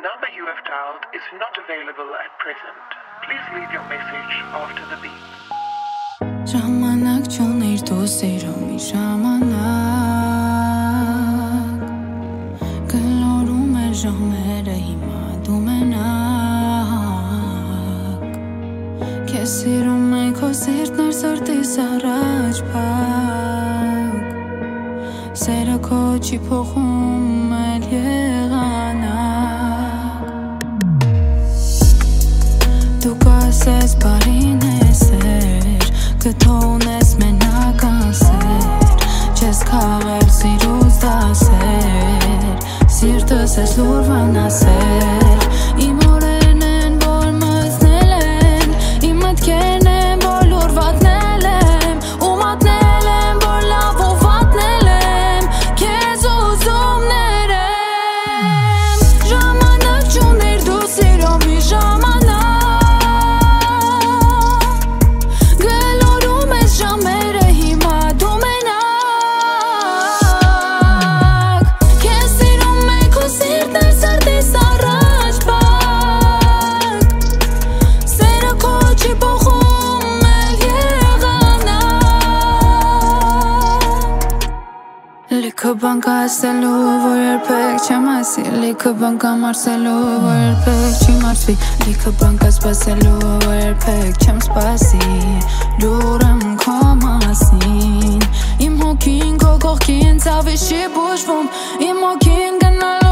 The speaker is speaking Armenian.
number you have dialed is not available at present. Please leave your message after the beep. Ժամանակ չունիր դու սիրում մի ժամանակ Գլորում է ժամերը հիմա դու մենակ Քեզ սիրում է քո սիրտն էր սրտիս առաջ փակ Սերը քո չի փոխում էլ եղանակ Դու կասես բարին ես Կթողնես մենական սեր Չես քաղել սիրուց դասեր Սիրտս ես լուր վնասել Իմ օրերն են, որ մզնել են Իմ մտքերն են, որ լուր վատնել եմ Ու մատնել եմ, որ լավ ու վատնել եմ Քեզ ուզում ներեմ Ժամանակ չունիր դու սիրում մի ժամանակ Ժամերը հիմա դու մենակ Քեզ սիրում է քո սիրտն էր սրտիս առաջ փակ Սերը քո չի փոխում էլ եղանակ Լիքը բան կա ասելու, որ երբեք չեմ ասի Լիքը բան կա մարսելու, որ երբեք չի մարսվի Լիքը բան կա սպասելու, որ երբեք չեմ սպասի Լուր եմ քո մասին Իմ հոգին քո կողքին ցավի չի բուժվում Իմ հոգին գնալ